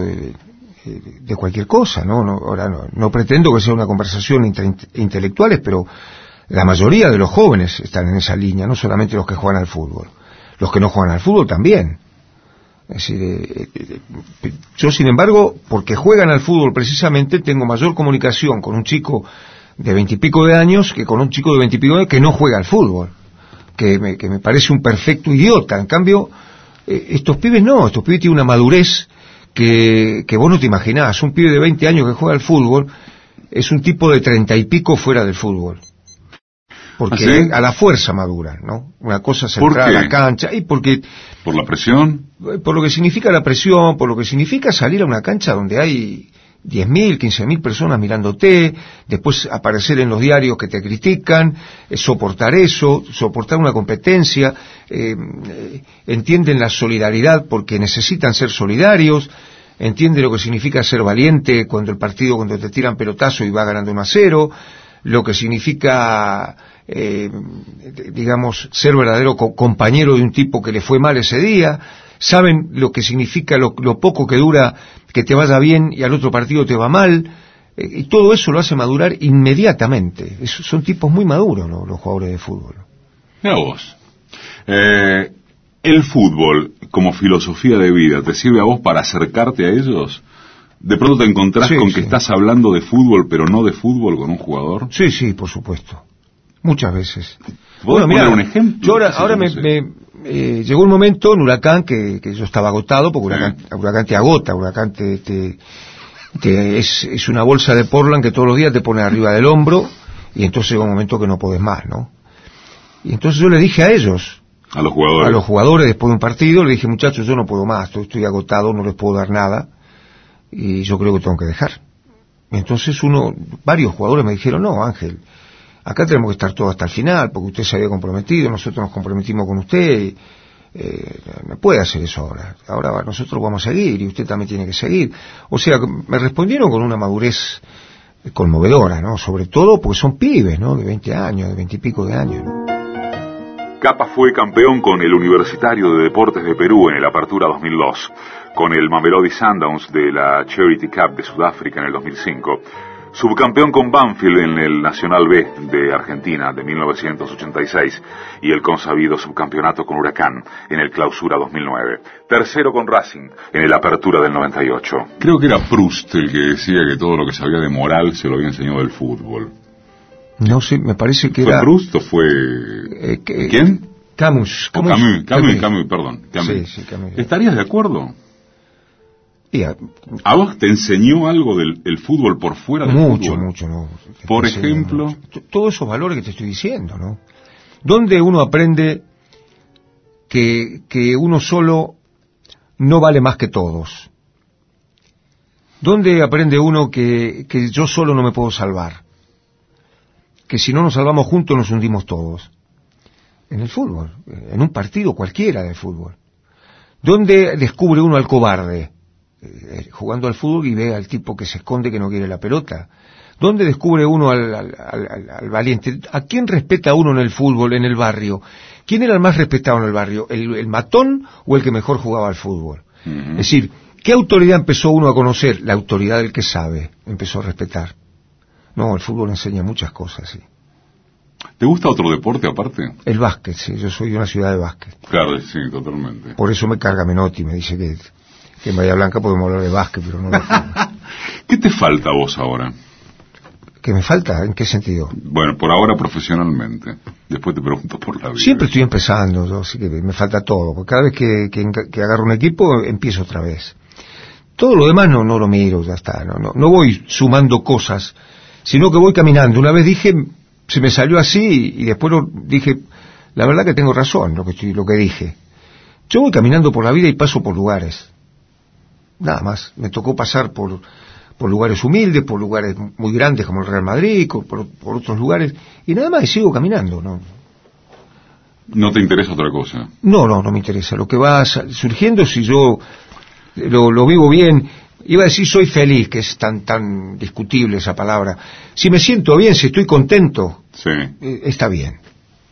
de cualquier cosa, ¿no? Ahora no pretendo que sea una conversación intelectuales, pero La mayoría de los jóvenes están en esa línea, no solamente los que juegan al fútbol. Los que no juegan al fútbol también. Es decir, yo sin embargo, porque juegan al fútbol precisamente, tengo mayor comunicación con un chico de 20 y pico de años que con un chico de 20 y pico de años que no juega al fútbol, que me parece un perfecto idiota. En cambio, estos pibes tienen una madurez que vos no te imaginás. Un pibe de 20 años que juega al fútbol es un tipo de 30 y pico fuera del fútbol. Porque ¿Ah, sí? a la fuerza madura, ¿no? Una cosa es entrar a la cancha, y porque... ¿Por la presión? Por lo que significa la presión, por lo que significa salir a una cancha donde hay 10.000, 15.000 personas mirándote, después aparecer en los diarios que te critican, soportar eso, soportar una competencia, entienden la solidaridad porque necesitan ser solidarios, entienden lo que significa ser valiente cuando te tiran pelotazo y va ganando 1-0, lo que significa, digamos, ser verdadero compañero de un tipo que le fue mal ese día, saben lo que significa lo poco que dura que te vaya bien y al otro partido te va mal, y todo eso lo hace madurar inmediatamente. Son tipos muy maduros los jugadores de fútbol. Mira vos. ¿El fútbol como filosofía de vida te sirve a vos para acercarte a ellos? ¿De pronto te encontrás con que estás hablando de fútbol pero no de fútbol con un jugador? Sí, por supuesto. Muchas veces. ¿Podés poner un ejemplo? Ahora llegó un momento en Huracán que yo estaba agotado, porque Huracán te agota, Huracán es una bolsa de Portland que todos los días te pone arriba del hombro, y entonces llegó un momento que no podés más, ¿no? Y entonces yo le dije a ellos, a los jugadores después de un partido, le dije, muchachos, yo no puedo más, estoy agotado, no les puedo dar nada, y yo creo que tengo que dejar. Y entonces varios jugadores me dijeron, no, Ángel, acá tenemos que estar todos hasta el final, porque usted se había comprometido, nosotros nos comprometimos con usted, no puede hacer eso ahora nosotros vamos a seguir, y usted también tiene que seguir. O sea, me respondieron con una madurez conmovedora, ¿no? Sobre todo porque son pibes, ¿no? De 20 años, de 20 y pico de años, ¿no? Capa fue campeón con el Universitario de Deportes de Perú en el Apertura 2002, con el Mamelodi Sundowns de la Charity Cup de Sudáfrica en el 2005, subcampeón con Banfield en el Nacional B de Argentina de 1986 y el consabido subcampeonato con Huracán en el Clausura 2009, tercero con Racing en el Apertura del 98. Creo que era Proust el que decía que todo lo que sabía de moral se lo había enseñado del fútbol. No sé, me parece que ¿Fue era... Proust o fue... ¿Quién? Camus, perdón. Camus. Sí, Camus. ¿Estarías de acuerdo? ¿A vos te enseñó algo del fútbol por fuera del fútbol? Mucho, ¿no? Por ejemplo... Todos esos valores que te estoy diciendo, ¿no? ¿Dónde uno aprende que uno solo no vale más que todos? ¿Dónde aprende uno que yo solo no me puedo salvar? Que si no nos salvamos juntos nos hundimos todos. En el fútbol, en un partido cualquiera de fútbol. ¿Dónde descubre uno al cobarde? Jugando al fútbol y ve al tipo que se esconde, que no quiere la pelota. ¿Dónde descubre uno al valiente? ¿A quién respeta uno en el fútbol, en el barrio? ¿Quién era el más respetado en el barrio? ¿El matón o el que mejor jugaba al fútbol? Uh-huh. Es decir, ¿qué autoridad empezó uno a conocer? La autoridad del que sabe, empezó a respetar. No, el fútbol enseña muchas cosas, sí. ¿Te gusta otro deporte aparte? El básquet, sí, yo soy de una ciudad de básquet. Claro, sí, totalmente. Por eso me carga Menotti, me dice que en Bahía Blanca podemos hablar de básquet, pero no de fútbol. ¿Qué te falta a vos ahora? ¿Qué me falta? ¿En qué sentido? Bueno, por ahora profesionalmente. Después te pregunto por la vida. Siempre estoy empezando, yo, así que me falta todo. Porque cada vez que agarro un equipo, empiezo otra vez. Todo lo demás no lo miro, ya está. No voy sumando cosas, sino que voy caminando. Una vez dije, se me salió así, y después dije, la verdad que tengo razón lo que dije. Yo voy caminando por la vida y paso por lugares. Nada más. Me tocó pasar por lugares humildes, por lugares muy grandes como el Real Madrid, por otros lugares, y nada más, y sigo caminando, ¿no? ¿No te interesa otra cosa? No me interesa. Lo que va surgiendo, si yo lo vivo bien, iba a decir soy feliz, que es tan discutible esa palabra. Si me siento bien, si estoy contento, sí, está bien.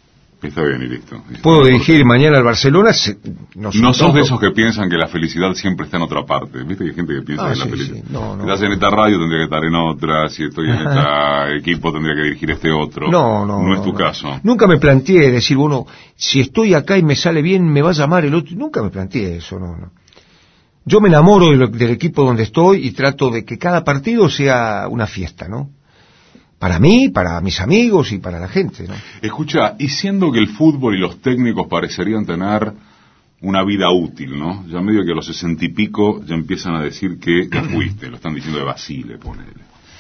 Está bien y listo. Puedo dirigir mañana al Barcelona. No sos de esos que piensan que la felicidad siempre está en otra parte. ¿Viste que hay gente que piensa que la felicidad... Sí. No. Si estás en esta radio tendría que estar en otra, si estoy en este equipo tendría que dirigir este otro. No es tu caso. Nunca me planteé decir, bueno, si estoy acá y me sale bien, me va a llamar el otro. Nunca me planteé eso, no. Yo me enamoro del equipo donde estoy y trato de que cada partido sea una fiesta, ¿no? Para mí, para mis amigos y para la gente, ¿no? Escucha, y siendo que el fútbol y los técnicos parecerían tener una vida útil, ¿no? Ya medio que a los 60 y pico ya empiezan a decir que ya fuiste, lo están diciendo de Basile, ponele.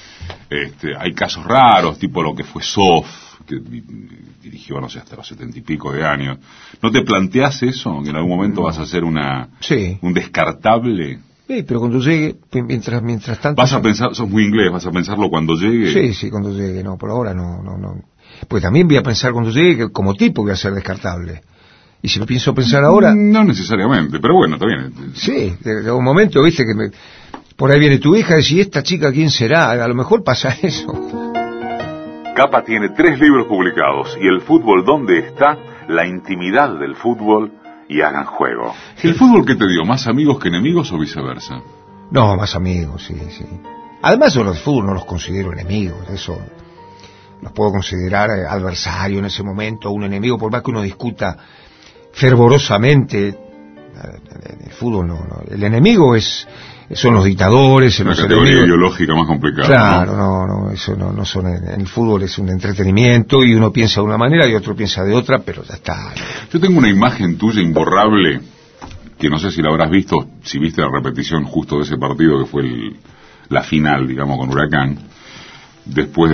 Hay casos raros, tipo lo que fue Sof, que dirigió, no sé, hasta los 70 y pico de años. ¿No te planteás eso? Que en algún momento vas a ser un descartable. Sí, pero cuando llegue, mientras tanto... Vas a pensar, sos muy inglés, vas a pensarlo cuando llegue. Sí, cuando llegue, no, por ahora no. Pues también voy a pensar cuando llegue que como tipo voy a ser descartable. Y si lo pienso pensar ahora... No necesariamente, pero bueno, está bien. Sí, de un momento, viste, que por ahí viene tu hija y decís, ¿esta chica quién será? A lo mejor pasa eso. Capa tiene 3 libros publicados, y El fútbol ¿dónde está?, La intimidad del fútbol y Hagan juego. ¿El fútbol qué te dio? ¿Más amigos que enemigos o viceversa? No, más amigos, sí. Además yo los de fútbol no los considero enemigos, eso los puedo considerar adversario en ese momento, un enemigo, por más que uno discuta fervorosamente. El fútbol no. El enemigo son los dictadores, una categoría ideológica más complicada. Claro, no, eso no son. En el fútbol es un entretenimiento y uno piensa de una manera y otro piensa de otra, pero ya está. Yo tengo una imagen tuya imborrable que no sé si la habrás visto, si viste la repetición justo de ese partido que fue la final, digamos, con Huracán, después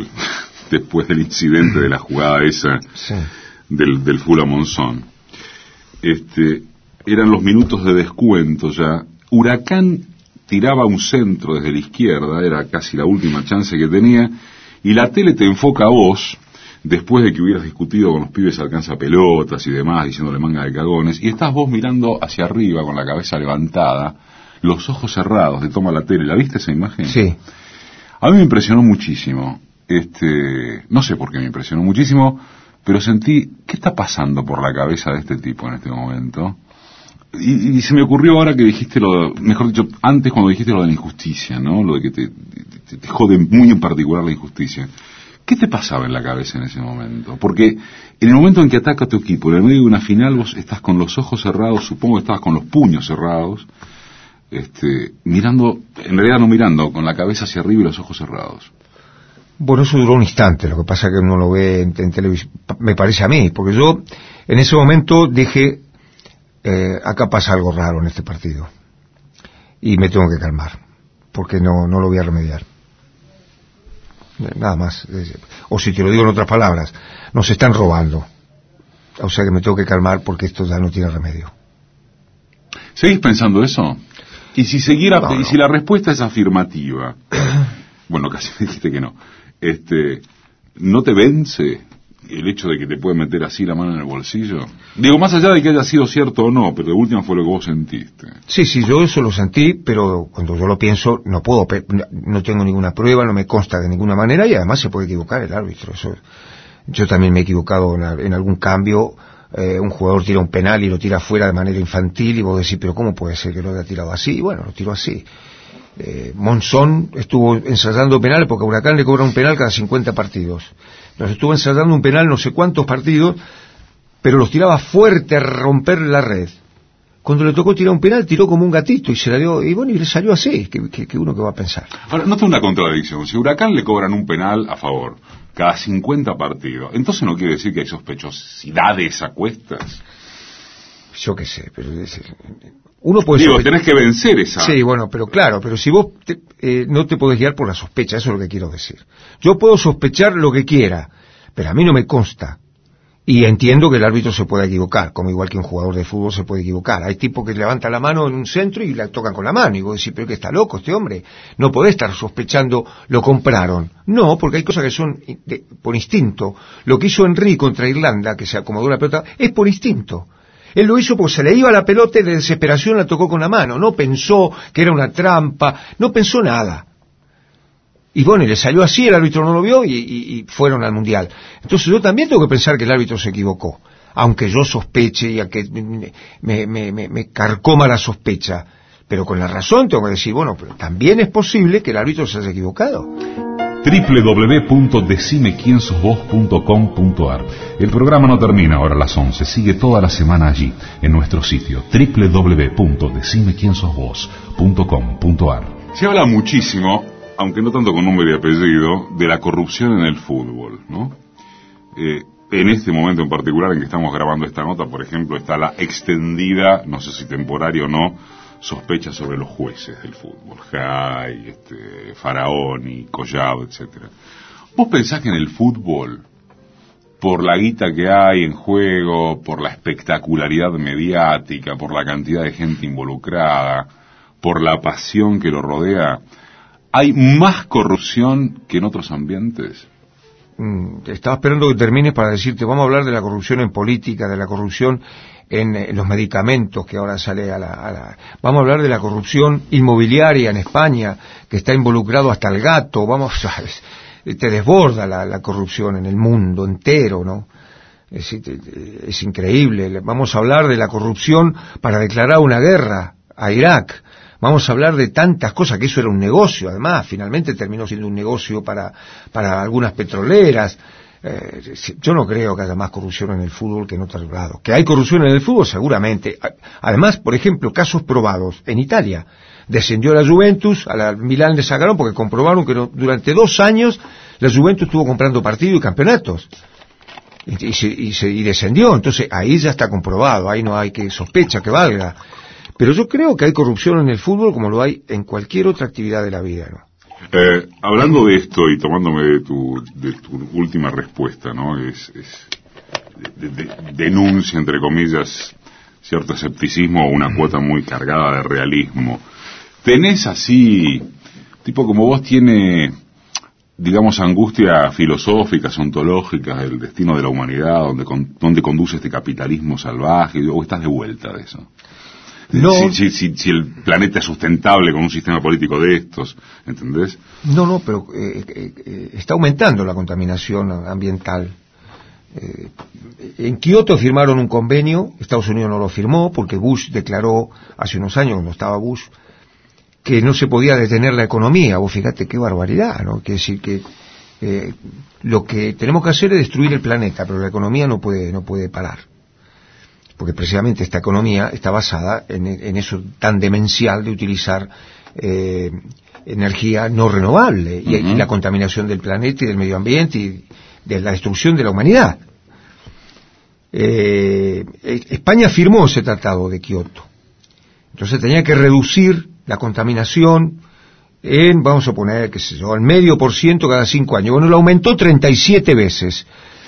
del incidente de la jugada esa del Fula Monzón. Eran los minutos de descuento ya. Huracán tiraba un centro desde la izquierda, era casi la última chance que tenía, y la tele te enfoca a vos, después de que hubieras discutido con los pibes alcanza pelotas y demás, diciéndole manga de cagones, y estás vos mirando hacia arriba con la cabeza levantada, los ojos cerrados, te toma la tele. ¿La viste esa imagen? Sí. A mí me impresionó muchísimo. No sé por qué me impresionó muchísimo, pero sentí, ¿qué está pasando por la cabeza de este tipo en este momento? Y se me ocurrió ahora que dijiste mejor dicho, antes cuando dijiste lo de la injusticia, ¿no? Lo de que te jode muy en particular la injusticia. ¿Qué te pasaba en la cabeza en ese momento? Porque en el momento en que ataca a tu equipo, en el medio de una final, vos estás con los ojos cerrados, supongo que estabas con los puños cerrados, mirando, en realidad no mirando, con la cabeza hacia arriba y los ojos cerrados. Bueno, eso duró un instante, lo que pasa es que uno lo ve en televisión, me parece a mí, porque yo en ese momento dije, acá pasa algo raro en este partido, y me tengo que calmar, porque no lo voy a remediar. Nada más. O si te lo digo en otras palabras, nos están robando. O sea que me tengo que calmar porque esto ya no tiene remedio. ¿Seguís pensando eso? Y si y si la respuesta es afirmativa, bueno, casi me dijiste que no, ¿no te vence el hecho de que te puede meter así la mano en el bolsillo? Digo, más allá de que haya sido cierto o no, pero de última fue lo que vos sentiste. Sí, yo eso lo sentí, pero cuando yo lo pienso, no tengo ninguna prueba, no me consta de ninguna manera, y además se puede equivocar el árbitro. Yo también me he equivocado en algún cambio. Un jugador tira un penal y lo tira fuera de manera infantil, y vos decís, pero ¿cómo puede ser que lo haya tirado así? Y bueno, lo tiró así. Monzón estuvo ensayando penales porque a Huracán le cobra un penal cada 50 partidos. Nos estuvo ensayando un penal no sé cuántos partidos, pero los tiraba fuerte a romper la red. Cuando le tocó tirar un penal, tiró como un gatito y se la dio, y bueno, y le salió así, que uno que va a pensar. Ahora, no tengo una contradicción. Si a Huracán le cobran un penal a favor cada 50 partidos, entonces no quiere decir que hay sospechosidades a cuestas. Yo qué sé, pero uno puede... Digo, tenés que vencer esa... Sí, bueno, pero claro, pero si vos no te podés guiar por la sospecha, eso es lo que quiero decir. Yo puedo sospechar lo que quiera, pero a mí no me consta. Y entiendo que el árbitro se puede equivocar, como igual que un jugador de fútbol se puede equivocar. Hay tipos que levantan la mano en un centro y la tocan con la mano, y vos decís, pero que está loco este hombre, no podés estar sospechando, lo compraron. No, porque hay cosas que son por instinto. Lo que hizo Henry contra Irlanda, que se acomodó la pelota, es por instinto. Él lo hizo porque se le iba la pelota y de desesperación la tocó con la mano, no pensó que era una trampa, no pensó nada. Y bueno, y le salió así, el árbitro no lo vio y fueron al Mundial. Entonces yo también tengo que pensar que el árbitro se equivocó, aunque yo sospeche y a que me carcoma la sospecha. Pero con la razón tengo que decir, bueno, pero también es posible que el árbitro se haya equivocado. www.decimequiensosvos.com.ar. El programa no termina ahora a las 11, sigue toda la semana allí, en nuestro sitio www.decimequiensosvos.com.ar. Se habla muchísimo, aunque no tanto con nombre y apellido, de la corrupción en el fútbol, ¿no? En este momento en particular en que estamos grabando esta nota, por ejemplo, está la extendida, no sé si temporaria o no, sospecha sobre los jueces del fútbol, Jai, Faraoni, Collado, etcétera. ¿Vos pensás que en el fútbol, por la guita que hay en juego, por la espectacularidad mediática, por la cantidad de gente involucrada, por la pasión que lo rodea, hay más corrupción que en otros ambientes? Estaba esperando que termines para decirte, vamos a hablar de la corrupción en política, de la corrupción en los medicamentos que ahora sale vamos a hablar de la corrupción inmobiliaria en España, que está involucrado hasta el gato, te desborda la corrupción en el mundo entero, ¿no? Es increíble. Vamos a hablar de la corrupción para declarar una guerra a Irak. Vamos a hablar de tantas cosas, que eso era un negocio, además, finalmente terminó siendo un negocio para algunas petroleras. Yo no creo que haya más corrupción en el fútbol que en otros lados. Que hay corrupción en el fútbol, seguramente. Además, por ejemplo, casos probados. En Italia, descendió la Juventus, a la Milán le sacaron porque comprobaron que durante 2 años la Juventus estuvo comprando partidos y campeonatos. Y descendió, entonces ahí ya está comprobado, ahí no hay que sospecha que valga. Pero yo creo que hay corrupción en el fútbol como lo hay en cualquier otra actividad de la vida, ¿no? Hablando de esto y tomándome de tu última respuesta, ¿no? Denuncia, entre comillas, cierto escepticismo o una cuota muy cargada de realismo. ¿Tenés así, tipo como vos tiene, digamos, angustias filosóficas, ontológicas del destino de la humanidad, donde conduce este capitalismo salvaje, o estás de vuelta de eso? No. Si el planeta es sustentable con un sistema político de estos, ¿entendés? No, pero está aumentando la contaminación ambiental. En Kioto firmaron un convenio, Estados Unidos no lo firmó porque Bush declaró hace unos años, cuando estaba Bush, que no se podía detener la economía. Vos fíjate qué barbaridad, ¿no? Quiere decir que lo que tenemos que hacer es destruir el planeta, pero la economía no puede parar. Porque precisamente esta economía está basada en eso tan demencial de utilizar energía no renovable y la contaminación del planeta y del medio ambiente y de la destrucción de la humanidad. España firmó ese tratado de Kioto, entonces tenía que reducir la contaminación en, vamos a poner, qué sé yo, al 0,5% cada 5 años. Bueno, lo aumentó 37 veces.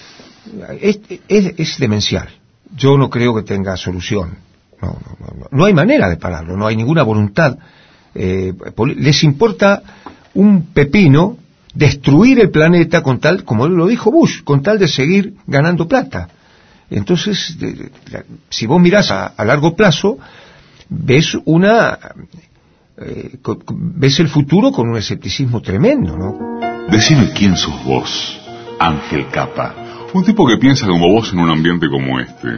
Es demencial. Yo no creo que tenga solución. No hay manera de pararlo, no hay ninguna voluntad. Les importa un pepino destruir el planeta con tal, como lo dijo Bush, con tal de seguir ganando plata. Entonces, si vos mirás a largo plazo, ves ves el futuro con un escepticismo tremendo, ¿no? Decime quién sos vos, Ángel Capa. Un tipo que piensa como vos en un ambiente como este,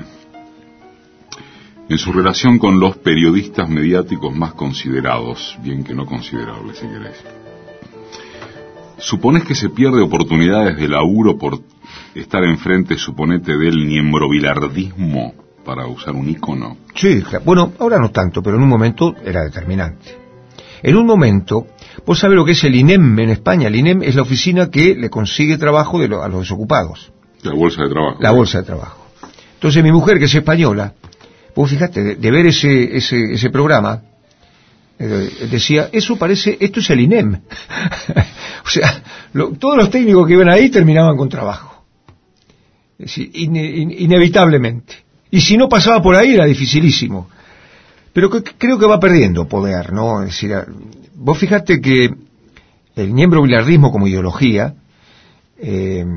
en su relación con los periodistas mediáticos más considerados, bien que no considerables, si querés. ¿Suponés que se pierde oportunidades de laburo por estar enfrente, suponete, del niembrovilardismo, para usar un ícono? Sí, bueno, ahora no tanto, pero en un momento era determinante. En un momento, vos sabés lo que es el INEM en España. El INEM es la oficina que le consigue trabajo a los desocupados. La bolsa de trabajo. La bolsa de trabajo. Entonces mi mujer, que es española, vos fijate, de ver ese programa, decía, esto es el INEM. O sea, todos los técnicos que iban ahí terminaban con trabajo. Es decir, inevitablemente. Y si no pasaba por ahí era dificilísimo. Pero creo que va perdiendo poder, ¿no? Es decir, vos fijate que el niembrovilardismo como ideología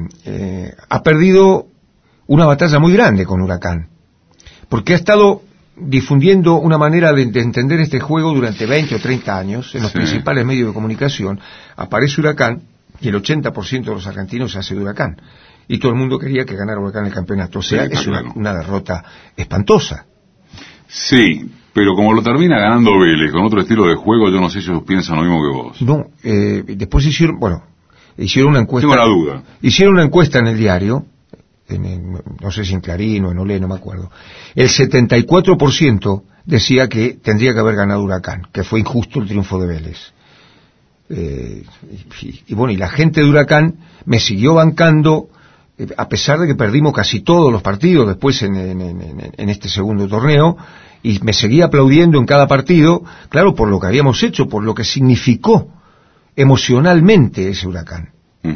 ha perdido una batalla muy grande con Huracán, porque ha estado difundiendo una manera de entender este juego durante 20 o 30 años en los principales medios de comunicación. Aparece Huracán y el 80% de los argentinos se hace de Huracán. Y todo el mundo quería que ganara Huracán el campeonato. O sea, es una derrota espantosa. Sí, pero como lo termina ganando Vélez con otro estilo de juego, yo no sé si ellos piensan lo mismo que vos. No, después hicieron una encuesta. Tengo la duda. Hicieron una encuesta en el diario, no sé si en Clarín o en Olé, no me acuerdo. El 74% decía que tendría que haber ganado Huracán, que fue injusto el triunfo de Vélez. Y bueno, y la gente de Huracán me siguió bancando, a pesar de que perdimos casi todos los partidos después en este segundo torneo, y me seguía aplaudiendo en cada partido, claro, por lo que habíamos hecho, por lo que significó emocionalmente ese Huracán.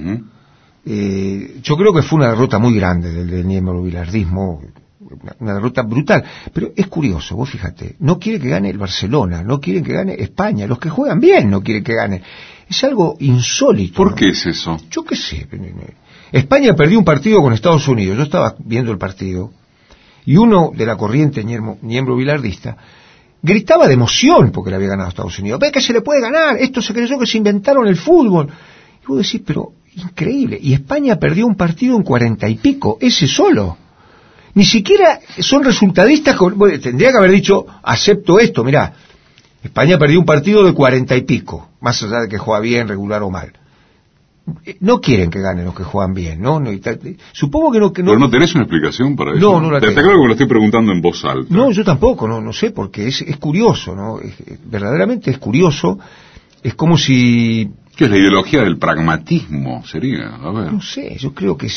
Yo creo que fue una derrota muy grande del neobilardismo, una derrota brutal, pero es curioso, vos fíjate, no quiere que gane el Barcelona, no quieren que gane España, los que juegan bien no quieren que gane, es algo insólito. ¿Por qué es eso? Yo qué sé. España perdió un partido con Estados Unidos, yo estaba viendo el partido, y uno de la corriente neobilardista gritaba de emoción porque le había ganado a Estados Unidos. Ve que se le puede ganar, esto se creyó que se inventaron el fútbol. Y vos decís, pero increíble, y España perdió un partido en 40 y pico, ese solo. Ni siquiera son resultadistas, tendría que haber dicho, acepto esto, mirá, España perdió un partido de 40 y pico, más allá de que juega bien, regular o mal. No quieren que ganen los que juegan bien, ¿no? Supongo que no... ¿Pero no tenés una explicación para eso? No la tengo. Te creo que me lo estoy preguntando en voz alta. No, yo tampoco, no sé, porque es curioso, ¿no? Verdaderamente es curioso, es como si... ¿Qué es la ideología del pragmatismo? Sería, a ver. No sé, yo creo que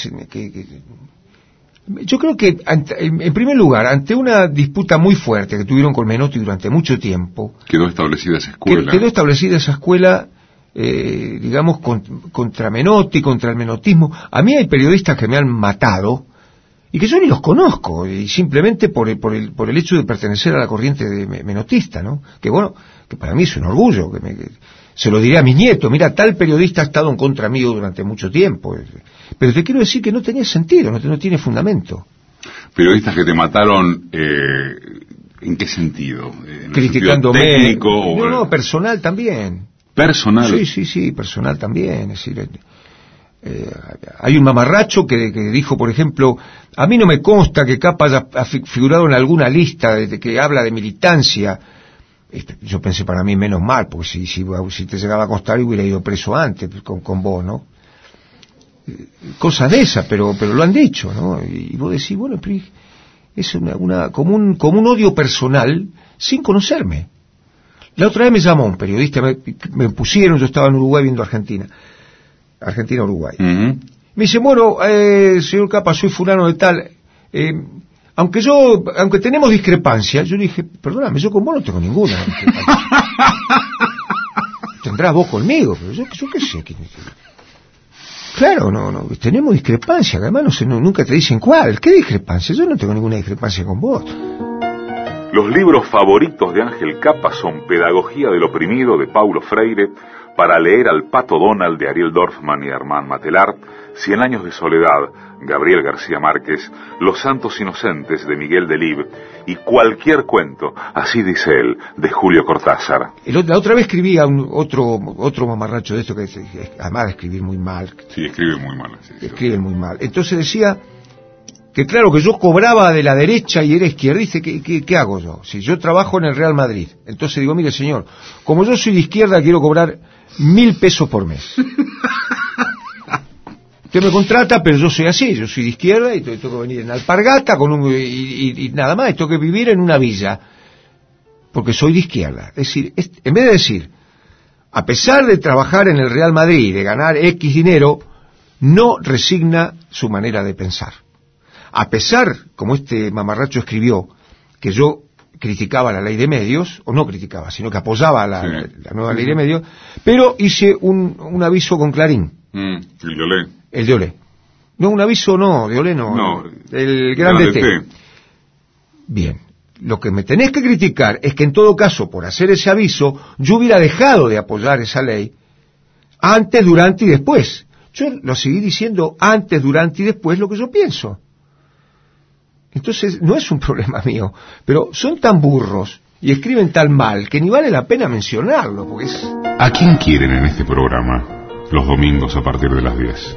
en primer lugar, ante una disputa muy fuerte que tuvieron con Menotti durante mucho tiempo... Quedó establecida esa escuela. Quedó establecida esa escuela... digamos, contra Menotti, contra el menotismo. A mí hay periodistas que me han matado y que yo ni los conozco, y simplemente por el hecho de pertenecer a la corriente menotista, ¿no? Que bueno, que para mí es un orgullo, se lo diré a mis nietos, mira, tal periodista ha estado en contra mío durante mucho tiempo, pero te quiero decir que no tenía sentido, no tiene fundamento. Periodistas que te mataron, ¿en qué sentido? ¿En criticándome? El técnico, no, personal también. ¿Personal? Sí, personal también. Es decir, hay un mamarracho que dijo, por ejemplo, a mí no me consta que Capa haya figurado en alguna lista que habla de militancia. Yo pensé, para mí menos mal, porque si te llegaba a constar hubiera ido preso antes con vos, ¿no? Cosas de esas, pero lo han dicho, ¿no? Y vos decís, bueno, pero es como un odio personal sin conocerme. La otra vez me llamó un periodista, me pusieron, yo estaba en Uruguay viendo Argentina-Uruguay. Me dice, bueno, señor Capa, soy fulano de tal, aunque tenemos discrepancias, yo le dije, perdóname, yo con vos no tengo ninguna discrepancia. Tendrás vos conmigo, pero yo qué sé. Claro, no, tenemos discrepancias, además nunca te dicen cuál, ¿qué discrepancia? Yo no tengo ninguna discrepancia con vos. Los libros favoritos de Ángel Capa son Pedagogía del oprimido de Paulo Freire, Para leer al Pato Donald de Ariel Dorfman y Armand Matelar, 100 años de soledad, Gabriel García Márquez, Los santos inocentes de Miguel Delibes y Cualquier cuento, así dice él, de Julio Cortázar. La otra vez escribí a otro mamarracho de esto que además de escribir muy mal. Sí, escribe muy mal. Sí, escriben muy mal. Entonces decía que claro, que yo cobraba de la derecha y era izquierdista. ¿Qué hago yo? Si yo trabajo en el Real Madrid, entonces digo, mire señor, como yo soy de izquierda quiero cobrar 1.000 pesos por mes. Usted me contrata, pero yo soy así, yo soy de izquierda y tengo que venir en alpargata y nada más, y tengo que vivir en una villa, porque soy de izquierda. Es decir, en vez de decir, a pesar de trabajar en el Real Madrid y de ganar X dinero, no resigna su manera de pensar. A pesar, como este mamarracho escribió, que yo criticaba la ley de medios, o no criticaba, sino que apoyaba la nueva ley de medios, pero hice un aviso con Clarín. El de Olé. El de Olé. No, un aviso no, de Olé no. El grande T. Bien. Lo que me tenés que criticar es que en todo caso, por hacer ese aviso, yo hubiera dejado de apoyar esa ley antes, durante y después. Yo lo seguí diciendo antes, durante y después lo que yo pienso. Entonces, no es un problema mío, pero son tan burros y escriben tan mal que ni vale la pena mencionarlo, porque es... ¿A quién quieren en este programa? Los domingos a partir de las 10.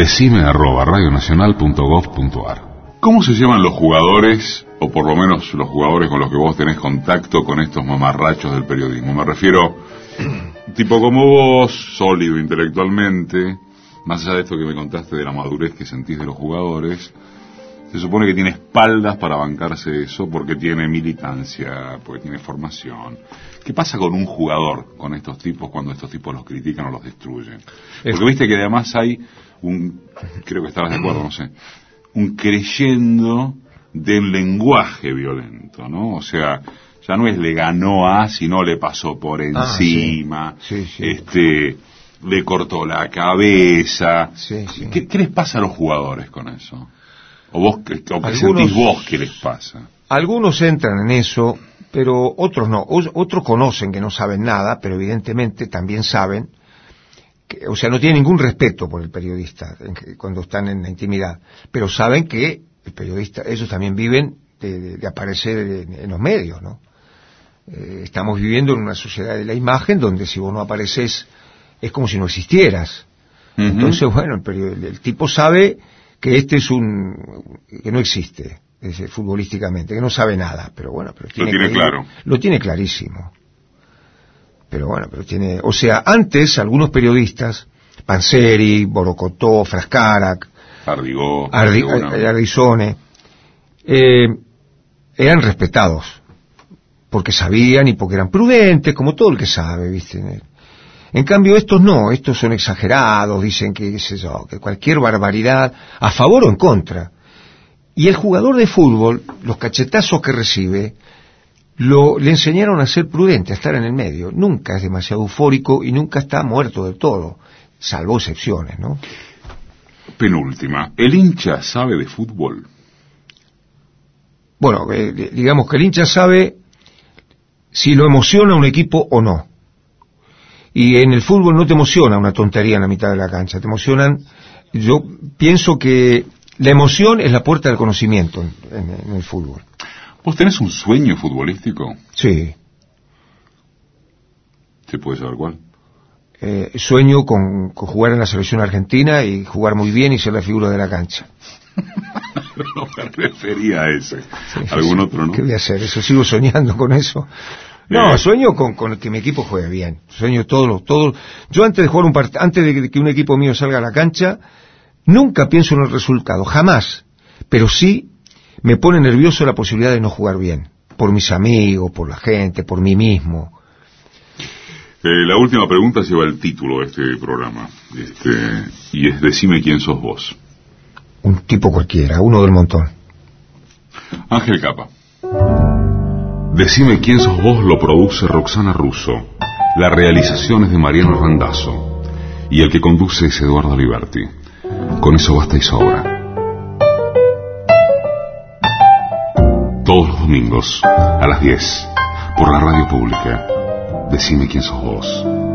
Decime@radionacional.gov.ar. ¿Cómo se llaman los jugadores, o por lo menos los jugadores con los que vos tenés contacto con estos mamarrachos del periodismo? Me refiero, tipo como vos, sólido intelectualmente, más allá de esto que me contaste de la madurez que sentís de los jugadores, se supone que tiene espaldas para bancarse eso porque tiene militancia, porque tiene formación. ¿Qué pasa con un jugador, con estos tipos, cuando estos tipos los critican o los destruyen? Porque viste que además hay creo que estabas de acuerdo, no sé, un creyendo del lenguaje violento, ¿no? O sea, ya no es le ganó a, sino le pasó por encima, sí. Le cortó la cabeza. Sí. ¿Qué les pasa a los jugadores con eso? ¿O qué sentís vos que les pasa? Algunos entran en eso, pero otros no. Otros conocen que no saben nada, pero evidentemente también saben, o sea, no tienen ningún respeto por el periodista cuando están en la intimidad, pero saben que el periodista, ellos también viven de aparecer en los medios, ¿no? Estamos viviendo en una sociedad de la imagen donde si vos no apareces es como si no existieras. Uh-huh. Entonces, bueno, el tipo sabe que que no existe futbolísticamente, que no sabe nada, pero bueno, lo tiene claro. Lo tiene clarísimo. Pero bueno, o sea, antes algunos periodistas, Panzeri, Borocotó, Frascarac, Ardizone, eran respetados, porque sabían y porque eran prudentes, como todo el que sabe, ¿viste? En cambio estos no, estos son exagerados, dicen que cualquier barbaridad, a favor o en contra. Y el jugador de fútbol, los cachetazos que recibe, le enseñaron a ser prudente, a estar en el medio. Nunca es demasiado eufórico y nunca está muerto del todo, salvo excepciones, ¿no? Penúltima, ¿el hincha sabe de fútbol? Bueno, digamos que el hincha sabe si lo emociona un equipo o no. Y en el fútbol no te emociona una tontería en la mitad de la cancha, te emocionan. Yo pienso que la emoción es la puerta del conocimiento en el fútbol. ¿Vos tenés un sueño futbolístico? Sí. ¿Se puede saber cuál? Sueño con jugar en la selección argentina y jugar muy bien y ser la figura de la cancha. No me refería a ese. ¿Algún otro, no? ¿Qué voy a hacer? Eso sigo soñando con eso. No, sueño con que mi equipo juegue bien. Sueño todo. Yo antes de jugar antes de que un equipo mío salga a la cancha, nunca pienso en el resultado, jamás. Pero sí me pone nervioso la posibilidad de no jugar bien. Por mis amigos, por la gente, por mí mismo. La última pregunta lleva el título de este programa. Y es Decime quién sos vos. Un tipo cualquiera, uno del montón. Ángel Capa. Decime quién sos vos lo produce Roxana Russo. La realización es de Mariano Randazzo. Y el que conduce es Eduardo Liberti. Con eso basta y sobra. Todos los domingos, a las 10, por la radio pública. Decime quién sos vos.